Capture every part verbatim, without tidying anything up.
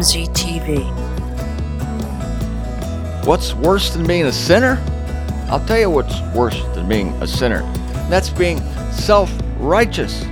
M Z T V. What's worse than being a sinner? I'll tell you what's worse than being a sinner. That's being self-righteous.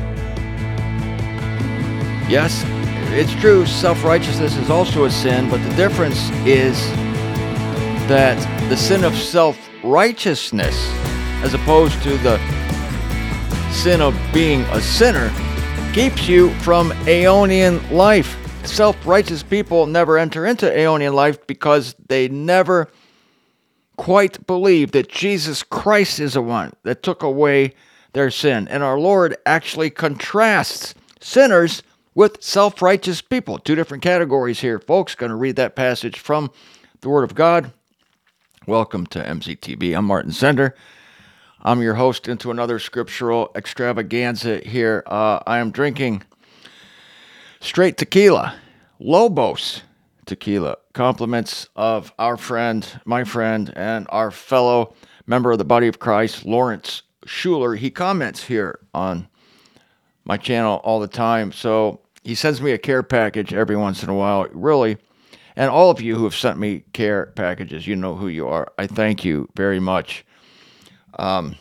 Yes, it's true, self-righteousness is also a sin, but the difference is that the sin of self-righteousness, as opposed to the sin of being a sinner, keeps you from Aeonian life. Self-righteous people never enter into Aeonian life because they never quite believe that Jesus Christ is the one that took away their sin. And our Lord actually contrasts sinners with self-righteous people. Two different categories here, folks. Going to read that passage from the Word of God. Welcome to M Z T V. I'm Martin Zender. I'm your host into another scriptural extravaganza here. Uh, I am drinking straight tequila, Lobos tequila, compliments of our friend, my friend, and our fellow member of the Body of Christ, Lawrence Schuler. He comments here on my channel all the time, so he sends me a care package every once in a while, really. And all of you who have sent me care packages, you know who you are. I thank you very much. Um,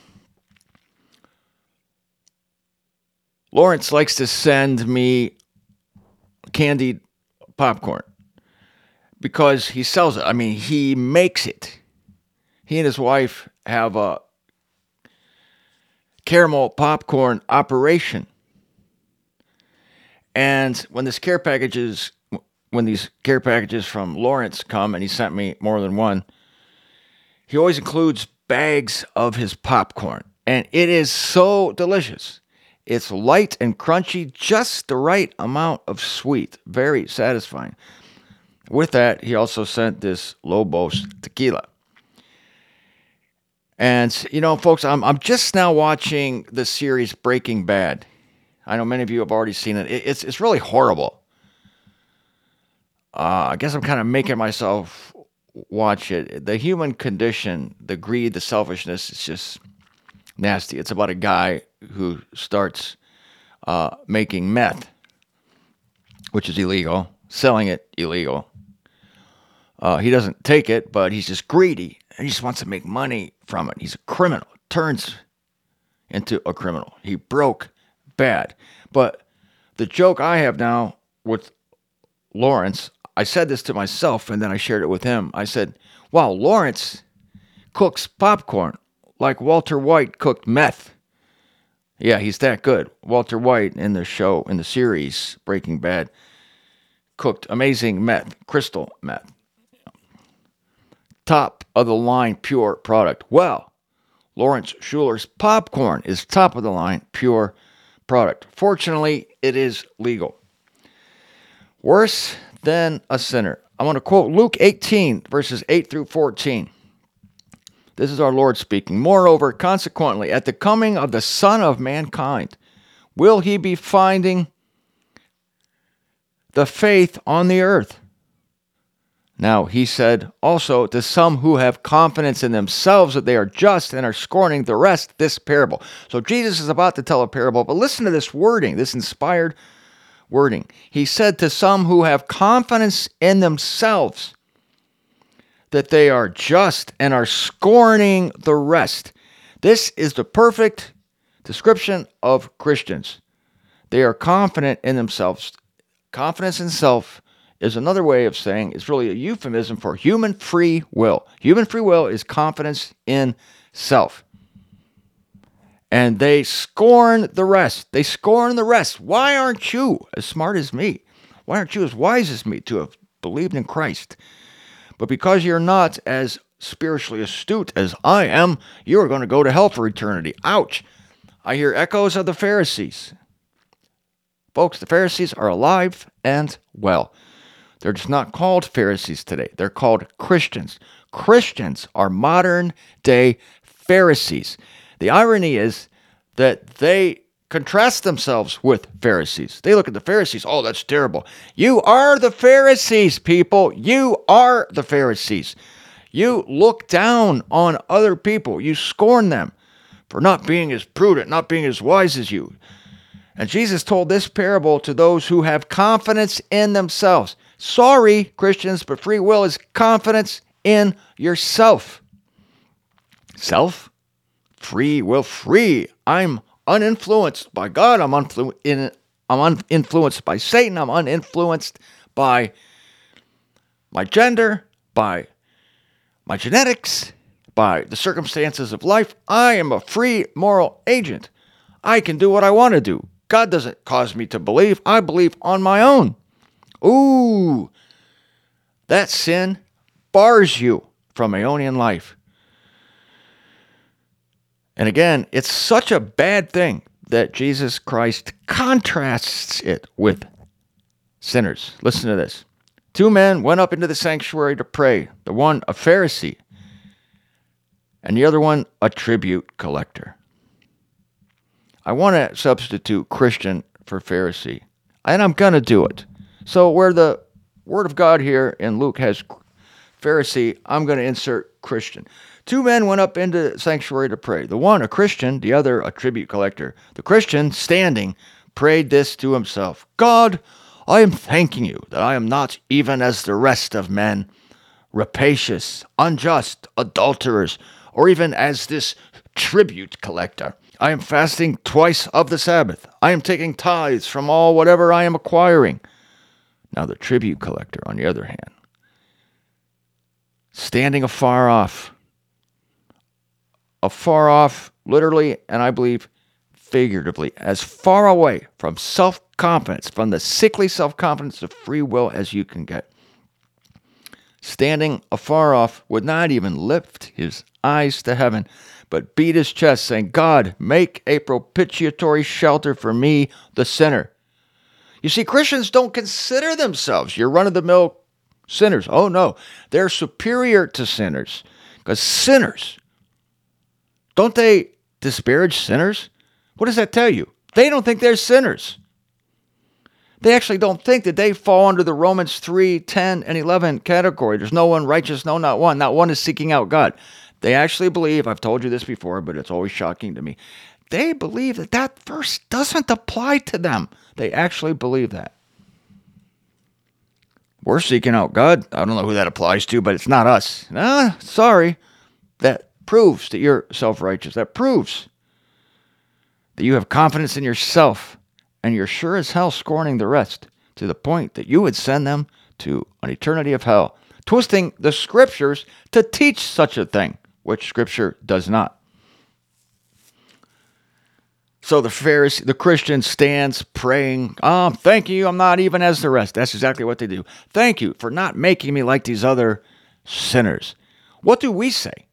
Lawrence likes to send me candied popcorn because he sells it. I mean, he makes it. He and his wife have a caramel popcorn operation. And when this care packages, when these care packages from Lawrence come, and he sent me more than one, he always includes bags of his popcorn. And it is so delicious. It's light and crunchy, just the right amount of sweet. Very satisfying. With that, he also sent this Lobos tequila. And, you know, folks, I'm I'm just now watching the series Breaking Bad. I know many of you have already seen it. it it's, it's really horrible. Uh, I guess I'm kind of making myself watch it. The human condition, the greed, the selfishness, it's just nasty. It's about a guy who starts uh, making meth, which is illegal, selling it illegal. Uh, he doesn't take it, but he's just greedy. He just wants to make money from it. He's a criminal. Turns into a criminal. He broke bad. But the joke I have now with Lawrence, I said this to myself, and then I shared it with him. I said, wow, Lawrence cooks popcorn like Walter White cooked meth. Yeah, he's that good. Walter White in the show, in the series Breaking Bad, cooked amazing meth, crystal meth. Top of the line, pure product. Well, Lawrence Schuler's popcorn is top of the line, pure product. Fortunately, it is legal. Worse than a sinner. I want to quote Luke eighteen, verses eight through fourteen. This is our Lord speaking. Moreover, consequently, at the coming of the Son of Mankind, will he be finding the faith on the earth? Now, he said also to some who have confidence in themselves that they are just and are scorning the rest, this parable. So Jesus is about to tell a parable, but listen to this wording, this inspired wording. He said to some who have confidence in themselves that they are just and are scorning the rest. This is the perfect description of Christians. They are confident in themselves. Confidence in self is another way of saying, it's really a euphemism for human free will. Human free will is confidence in self. And they scorn the rest. They scorn the rest. Why aren't you as smart as me? Why aren't you as wise as me to have believed in Christ? But because you're not as spiritually astute as I am, you're going to go to hell for eternity. Ouch. I hear echoes of the Pharisees. Folks, the Pharisees are alive and well. They're just not called Pharisees today. They're called Christians. Christians are modern-day Pharisees. The irony is that they contrast themselves with Pharisees. They look at the Pharisees, oh, that's terrible. You are the Pharisees, people. You are the Pharisees. You look down on other people. You scorn them for not being as prudent, not being as wise as you. And Jesus told this parable to those who have confidence in themselves. Sorry, Christians, but free will is confidence in yourself. Self? Free will, free. I'm uninfluenced by God. I'm, unflu- in, I'm uninfluenced by Satan. I'm uninfluenced by my gender, by my genetics, by the circumstances of life. I am a free moral agent. I can do what I want to do. God doesn't cause me to believe. I believe on my own. Ooh, that sin bars you from Aeonian life. And again, it's such a bad thing that Jesus Christ contrasts it with sinners. Listen to this. Two men went up into the sanctuary to pray. The one a Pharisee, and the other one a tribute collector. I want to substitute Christian for Pharisee, and I'm going to do it. So where the Word of God here in Luke has Pharisee, I'm going to insert Christian. Two men went up into the sanctuary to pray. The one a Christian, the other a tribute collector. The Christian, standing, prayed this to himself. God, I am thanking you that I am not even as the rest of men, rapacious, unjust, adulterers, or even as this tribute collector. I am fasting twice of the Sabbath. I am taking tithes from all whatever I am acquiring. Now the tribute collector, on the other hand, standing afar off, afar off, literally, and I believe figuratively, as far away from self-confidence, from the sickly self-confidence of free will as you can get. Standing afar off, would not even lift his eyes to heaven, but beat his chest, saying, God, make a propitiatory shelter for me, the sinner. You see, Christians don't consider themselves your run-of-the-mill sinners. Oh, no. They're superior to sinners. Because sinners, don't they disparage sinners? What does that tell you? They don't think they're sinners. They actually don't think that they fall under the Romans three, ten, and eleven category. There's no one righteous, no, not one. Not one is seeking out God. They actually believe, I've told you this before, but it's always shocking to me. They believe that that verse doesn't apply to them. They actually believe that. We're seeking out God. I don't know who that applies to, but it's not us. Ah, sorry. That proves that you're self-righteous. That proves that you have confidence in yourself, and you're sure as hell scorning the rest, to the point that you would send them to an eternity of hell, twisting the scriptures to teach such a thing, which scripture does not. So the Pharisee, the Christian stands praying, oh, thank you, I'm not even as the rest. That's exactly what they do. Thank you for not making me like these other sinners. What do we say?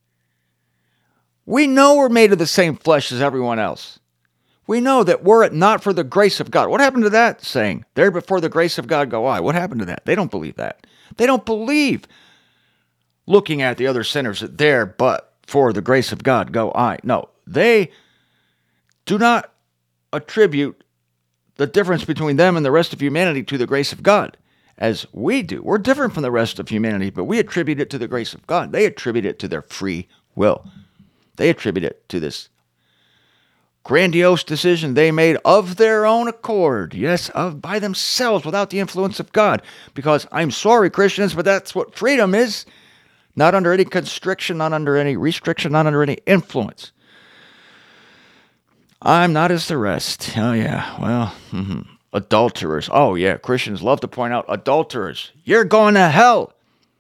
We know we're made of the same flesh as everyone else. We know that were it not for the grace of God. What happened to that saying? There before the grace of God go I. What happened to that? They don't believe that. They don't believe looking at the other sinners that there but for the grace of God go I. No, they do not attribute the difference between them and the rest of humanity to the grace of God, as we do. We're different from the rest of humanity, but we attribute it to the grace of God. They attribute it to their free will. They attribute it to this grandiose decision they made of their own accord. Yes, of by themselves, without the influence of God. Because I'm sorry, Christians, but that's what freedom is. Not under any constriction, not under any restriction, not under any influence. I'm not as the rest. Oh, yeah. Well, mm-hmm. Adulterers. Oh, yeah. Christians love to point out adulterers. You're going to hell.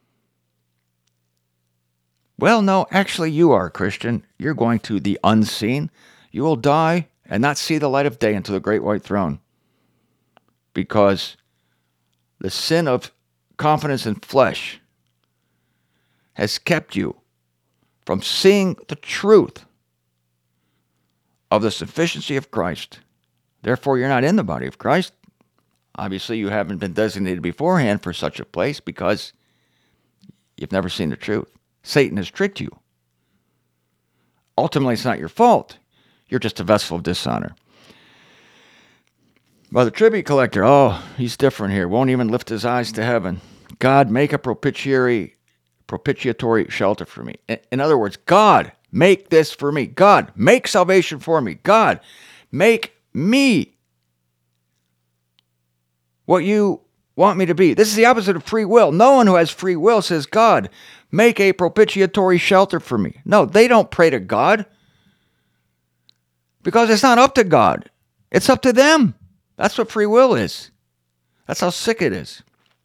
Well, no, actually, you are, Christian. You're going to the unseen. You will die and not see the light of day into the great white throne. Because the sin of confidence in flesh has kept you from seeing the truth of the sufficiency of Christ. Therefore, you're not in the body of Christ. Obviously, you haven't been designated beforehand for such a place because you've never seen the truth. Satan has tricked you. Ultimately, it's not your fault. You're just a vessel of dishonor. Well, the tribute collector, oh, he's different here. Won't even lift his eyes to heaven. God, make a propitiatory, propitiatory shelter for me. In other words, God, make this for me. God, make salvation for me. God, make me what you want me to be? This is the opposite of free will. No one who has free will says, God, make a propitiatory shelter for me. No, they don't pray to God because it's not up to God. It's up to them. That's what free will is. That's how sick it is.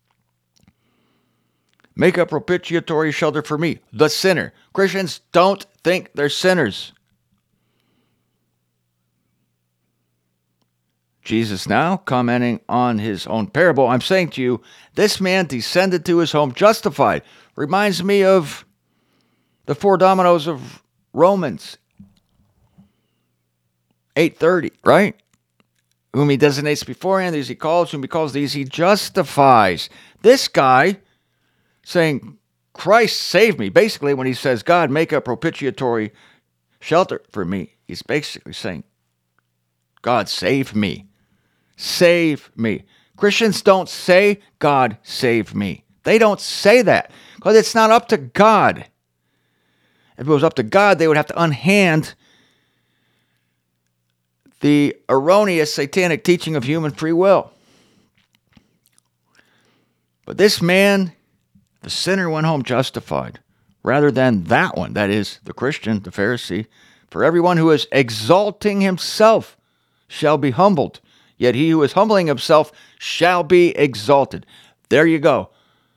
Make a propitiatory shelter for me, the sinner. Christians don't think they're sinners. Jesus now, commenting on his own parable, I'm saying to you, this man descended to his home justified. Reminds me of the four dominoes of Romans eight thirty, right? Whom he designates beforehand, these he calls, whom he calls, these he justifies. This guy saying, Christ save me. Basically, when he says, God, make a propitiatory shelter for me, he's basically saying, God, save me. Save me. Christians don't say, God, save me. They don't say that because it's not up to God. If it was up to God, they would have to unhand the erroneous satanic teaching of human free will. But this man, the sinner, went home justified, rather than that one, that is, the Christian, the Pharisee. For everyone who is exalting himself shall be humbled, yet he who is humbling himself shall be exalted. There you go.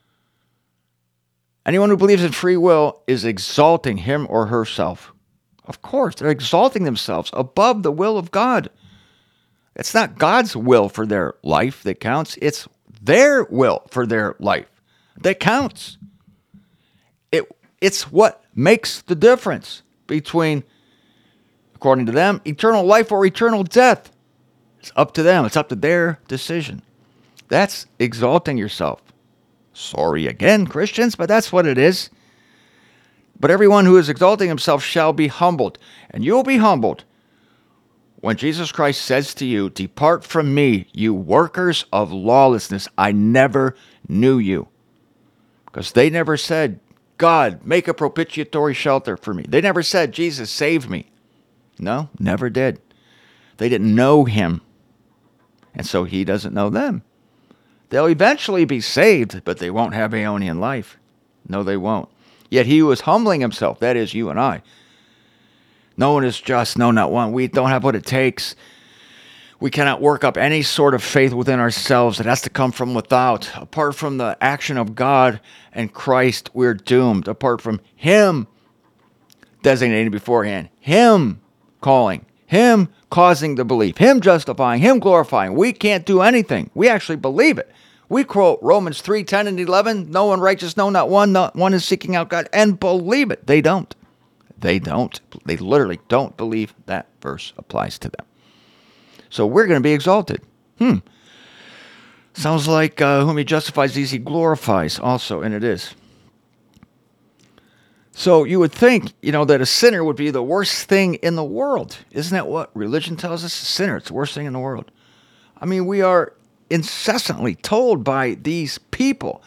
Anyone who believes in free will is exalting him or herself. Of course, they're exalting themselves above the will of God. It's not God's will for their life that counts. It's their will for their life that counts. It, it's what makes the difference between, according to them, eternal life or eternal death. It's up to them. It's up to their decision. That's exalting yourself. Sorry again, Christians, but that's what it is. But everyone who is exalting himself shall be humbled. And you'll be humbled when Jesus Christ says to you, depart from me, you workers of lawlessness. I never knew you. Because they never said, God, make a propitiatory shelter for me. They never said, Jesus, save me. No, never did. They didn't know him. And so he doesn't know them. They'll eventually be saved, but they won't have aeonian life. No, they won't. Yet he who is humbling himself, that is you and I. No one is just, no, not one. We don't have what it takes. We cannot work up any sort of faith within ourselves. It has to come from without. Apart from the action of God and Christ, we're doomed. Apart from him designating beforehand, him calling, him causing the belief, him justifying, him glorifying. We can't do anything. We actually believe it. We quote Romans three, ten, and eleven, no one righteous, no, not one, not one is seeking out God, and believe it. They don't. They don't. They literally don't believe that verse applies to them. So we're going to be exalted. Hmm. Sounds like uh, whom he justifies, these he glorifies also, and it is. So you would think, you know, that a sinner would be the worst thing in the world. Isn't that what religion tells us? A sinner, it's the worst thing in the world. I mean, we are incessantly told by these people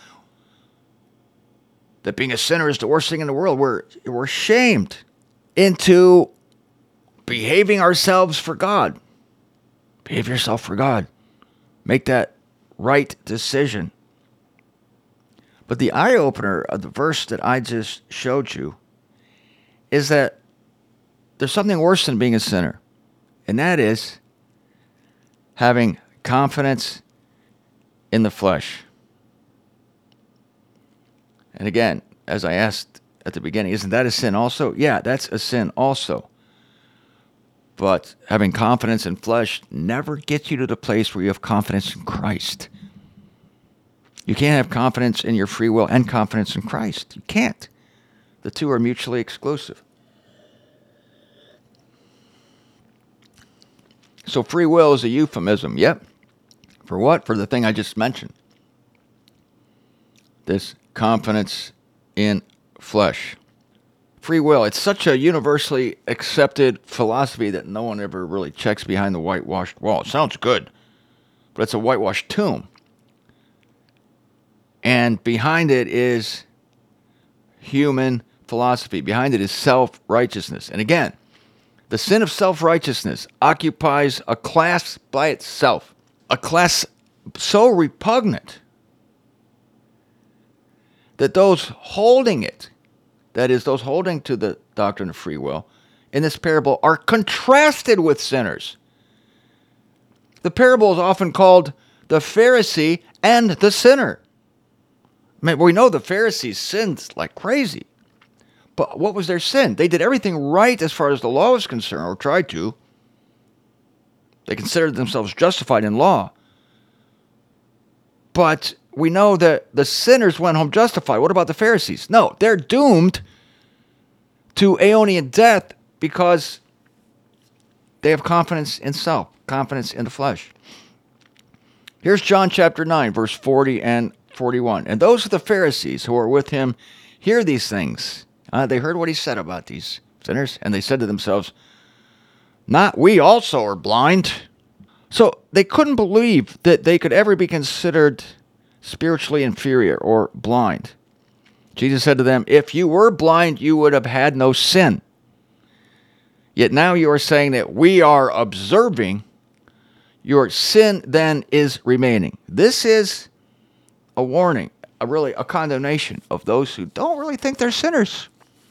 that being a sinner is the worst thing in the world. We're, we're shamed into behaving ourselves for God. Behave yourself for God. Make that right decision. But the eye-opener of the verse that I just showed you is that there's something worse than being a sinner, and that is having confidence in the flesh. And again, as I asked at the beginning, isn't that a sin also? Yeah, that's a sin also. But having confidence in flesh never gets you to the place where you have confidence in Christ. You can't have confidence in your free will and confidence in Christ. You can't. The two are mutually exclusive. So free will is a euphemism. Yep. For what? For the thing I just mentioned. This confidence in flesh. Free will, it's such a universally accepted philosophy that no one ever really checks behind the whitewashed wall. It sounds good, but it's a whitewashed tomb. And behind it is human philosophy. Behind it is self-righteousness. And again, the sin of self-righteousness occupies a class by itself. A class so repugnant that those holding it, that is, those holding to the doctrine of free will, in this parable are contrasted with sinners. The parable is often called the Pharisee and the sinner. I mean, we know the Pharisees sinned like crazy. But what was their sin? They did everything right as far as the law was concerned, or tried to. They considered themselves justified in law. But we know that the sinners went home justified. What about the Pharisees? No, they're doomed to aeonian death because they have confidence in self, confidence in the flesh. Here's John chapter nine, verse forty and forty-one. And those of the Pharisees who were with him hear these things. Uh, they heard what he said about these sinners, and they said to themselves, not we also are blind. So they couldn't believe that they could ever be considered spiritually inferior or blind. Jesus said to them, if you were blind, you would have had no sin. Yet now you are saying that we are observing, your sin then is remaining. This is a warning, a really a condemnation of those who don't really think they're sinners,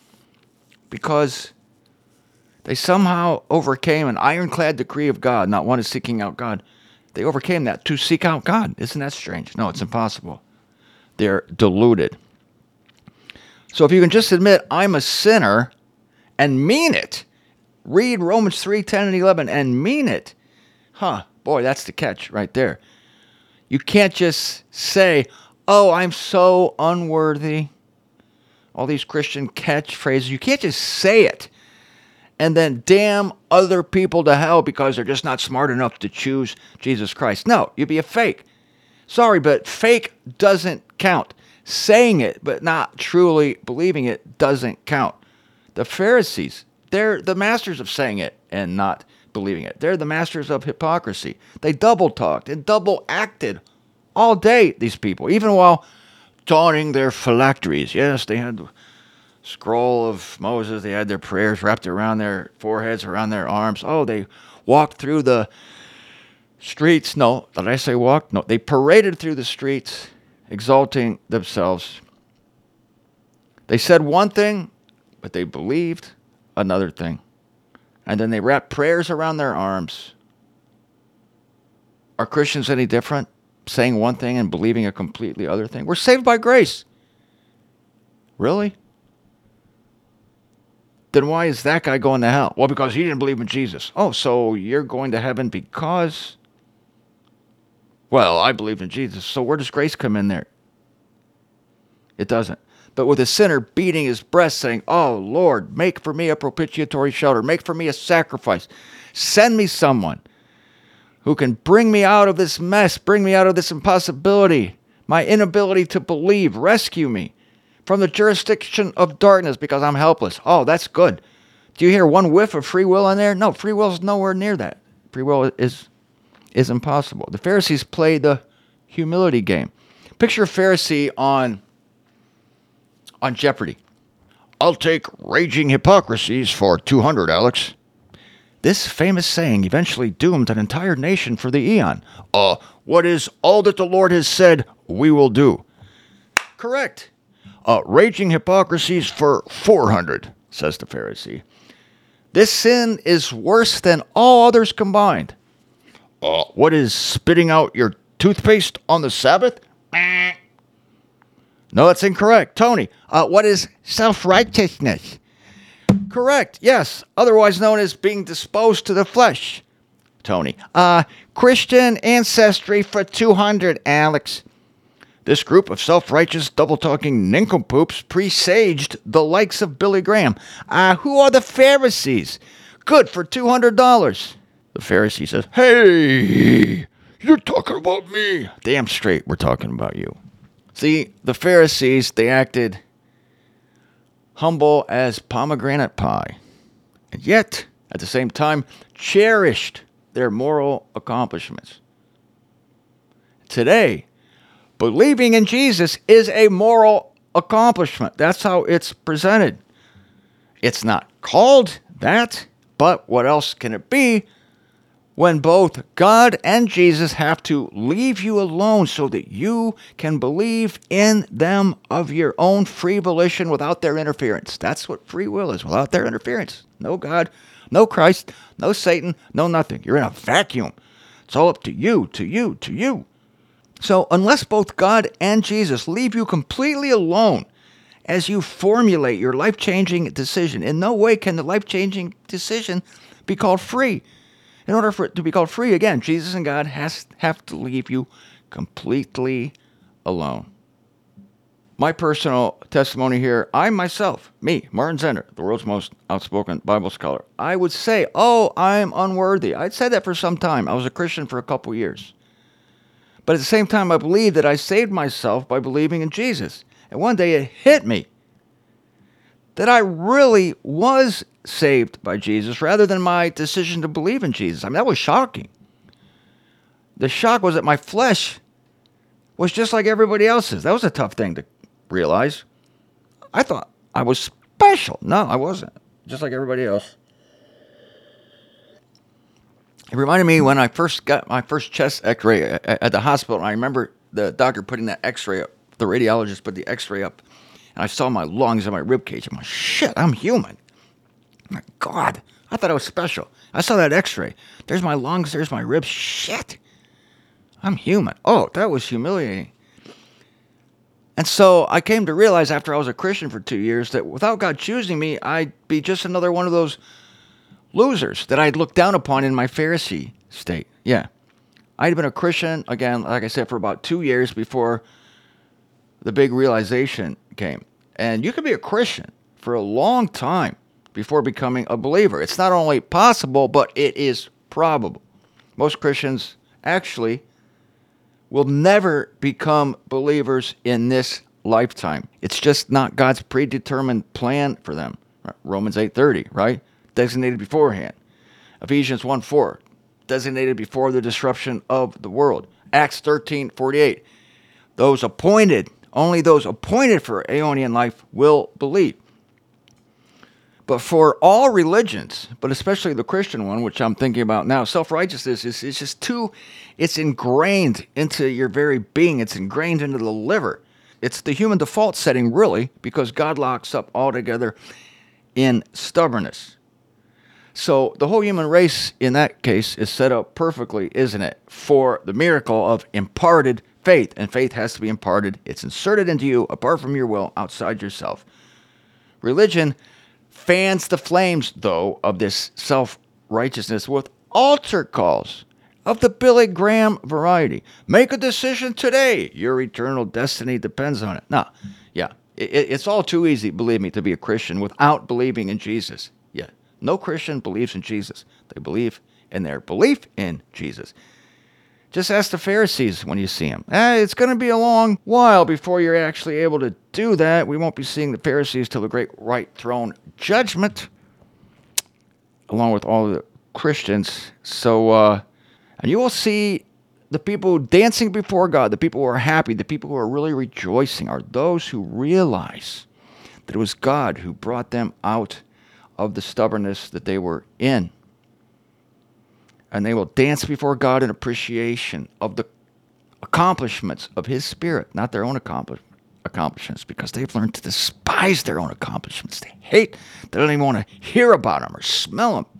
because they somehow overcame an ironclad decree of God. Not one is seeking out God. They overcame that to seek out God. Isn't that strange? No, it's impossible. They're deluded. So if you can just admit, I'm a sinner, and mean it, read Romans three, ten, and eleven, and mean it. Huh, boy, that's the catch right there. You can't just say, oh, I'm so unworthy. All these Christian catchphrases. You can't just say it and then damn other people to hell because they're just not smart enough to choose Jesus Christ. No, you'd be a fake. Sorry, but fake doesn't count. Saying it but not truly believing it doesn't count. The Pharisees, they're the masters of saying it and not believing it. They're the masters of hypocrisy. They double talked and double acted all day, these people, even while donning their phylacteries. Yes, they had the scroll of Moses. They had their prayers wrapped around their foreheads, around their arms. Oh, they walked through the streets. No, did I say walked? No, they paraded through the streets, exalting themselves. They said one thing, but they believed another thing. And then they wrapped prayers around their arms. Are Christians any different? Saying one thing and believing a completely other thing? We're saved by grace. Really? Then why is that guy going to hell? Well, because he didn't believe in Jesus. Oh, so you're going to heaven because... Well, I believe in Jesus. So where does grace come in there? It doesn't. But with a sinner beating his breast saying, oh, Lord, make for me a propitiatory shelter. Make for me a sacrifice. Send me someone who can bring me out of this mess, bring me out of this impossibility, my inability to believe, rescue me from the jurisdiction of darkness because I'm helpless. Oh, that's good. Do you hear one whiff of free will in there? No, free will is nowhere near that. Free will is, is impossible. The Pharisees played the humility game. Picture a Pharisee on, on Jeopardy. I'll take raging hypocrisies for two hundred, Alex. This famous saying eventually doomed an entire nation for the eon. Uh, what is all that the Lord has said, we will do. Correct. Uh, raging hypocrisies for four hundred, says the Pharisee. This sin is worse than all others combined. Uh, what is spitting out your toothpaste on the Sabbath? No, that's incorrect. Tony, uh, what is self-righteousness? Correct, yes, otherwise known as being disposed to the flesh. Tony, uh, Christian ancestry for two hundred, Alex. This group of self-righteous, double-talking nincompoops presaged the likes of Billy Graham. Uh, who are the Pharisees? Good for two hundred dollars. The Pharisee says, hey, you're talking about me. Damn straight, we're talking about you. See, the Pharisees, they acted humble as pomegranate pie, and yet, at the same time, cherished their moral accomplishments. Today, believing in Jesus is a moral accomplishment. That's how it's presented. It's not called that, but what else can it be when both God and Jesus have to leave you alone so that you can believe in them of your own free volition without their interference. That's what free will is, without their interference. No God, no Christ, no Satan, no nothing. You're in a vacuum. It's all up to you, to you, to you. So unless both God and Jesus leave you completely alone as you formulate your life-changing decision, in no way can the life-changing decision be called free. In order for it to be called free, again, Jesus and God has have to leave you completely alone. My personal testimony here, I myself, me, Martin Zender, the world's most outspoken Bible scholar, I would say, oh, I'm unworthy. I'd said that for some time. I was a Christian for a couple years. But at the same time, I believed that I saved myself by believing in Jesus. And one day it hit me that I really was saved by Jesus rather than my decision to believe in Jesus. I mean, that was shocking. The shock was that my flesh was just like everybody else's. That was a tough thing to realize. I thought I was special. No, I wasn't. Just like everybody else. It reminded me when I first got my first chest x-ray at the hospital. And I remember the doctor putting that x-ray up. The radiologist put the x-ray up. And I saw my lungs and my rib cage. I'm like, shit, I'm human. My God, I thought I was special. I saw that x-ray. There's my lungs, there's my ribs. Shit, I'm human. Oh, that was humiliating. And so I came to realize after I was a Christian for two years that without God choosing me, I'd be just another one of those losers that I'd looked down upon in my Pharisee state. Yeah, I'd been a Christian, again, like I said, for about two years before the big realization came. And you can be a Christian for a long time before becoming a believer. It's not only possible, but it is probable. Most Christians actually will never become believers in this lifetime. It's just not God's predetermined plan for them. Romans eight thirty, right? Designated beforehand. Ephesians one four, designated before the disruption of the world. Acts thirteen forty-eight, those appointed, only those appointed for Aeonian life will believe. But for all religions, but especially the Christian one, which I'm thinking about now, self-righteousness is, is just too, it's ingrained into your very being. It's ingrained into the liver. It's the human default setting, really, because God locks up altogether in stubbornness. So the whole human race, in that case, is set up perfectly, isn't it, for the miracle of imparted faith. And faith has to be imparted. It's inserted into you, apart from your will, outside yourself. Religion fans the flames, though, of this self-righteousness with altar calls of the Billy Graham variety. Make a decision today. Your eternal destiny depends on it. No, yeah, it, it's all too easy, believe me, to be a Christian without believing in Jesus. Yeah, no Christian believes in Jesus. They believe in their belief in Jesus. Just ask the Pharisees when you see them. Eh, it's going to be a long while before you're actually able to do that. We won't be seeing the Pharisees till the great white throne judgment, along with all the Christians. So, uh, and you will see the people dancing before God, the people who are happy, the people who are really rejoicing, are those who realize that it was God who brought them out of the stubbornness that they were in. And they will dance before God in appreciation of the accomplishments of His Spirit, not their own accomplish- accomplishments, because they've learned to despise their own accomplishments. They hate, they don't even want to hear about them or smell them.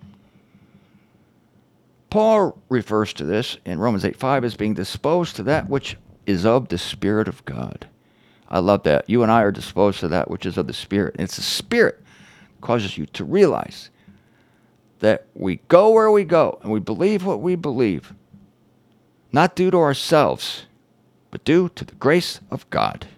Paul refers to this in Romans eight five as being disposed to that which is of the Spirit of God. I love that. You and I are disposed to that which is of the Spirit. And it's the Spirit that causes you to realize that we go where we go and we believe what we believe, not due to ourselves, but due to the grace of God.